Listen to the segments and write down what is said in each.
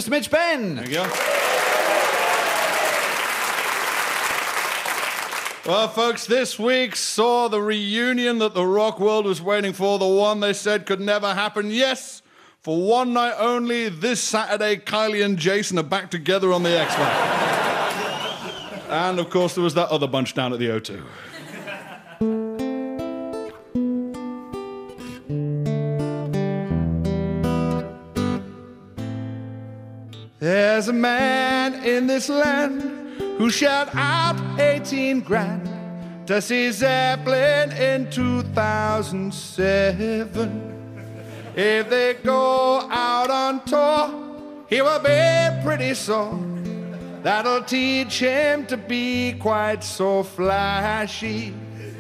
Mr. Mitch Benn. There you go. Well, folks, this week saw the reunion that the rock world was waiting for, the one they said could never happen. Yes, for one night only, this Saturday, Kylie and Jason are back together on the X Factor. And, of course, there was that other bunch down at the O2. There's a man in this land who shelled out 18 grand to see Zeppelin in 2007. If they go out on tour, he will be pretty sore. That'll teach him to be quite so flashy.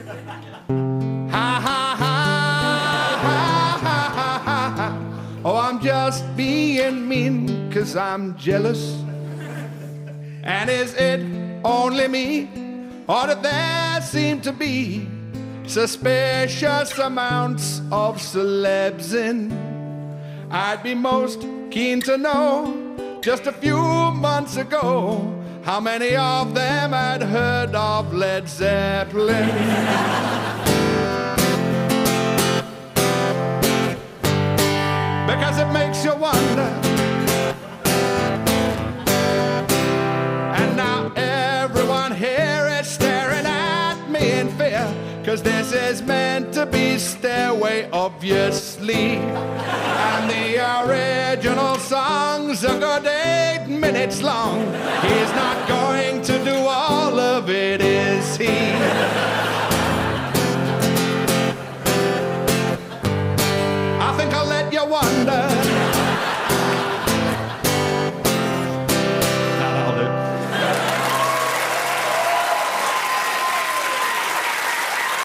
Ha ha ha ha ha ha ha. Oh, I'm just being mean 'cause I'm jealous. And is it only me, or do there seem to be suspicious amounts of celebs in? I'd be most keen to know, just a few months ago, how many of them had heard of Led Zeppelin. Because it makes you wonder. And now everyone here is staring at me in fear, 'cause this is meant to be Stairway, obviously. And the original song's a good 8 minutes long. He's not going to do all of it, is he?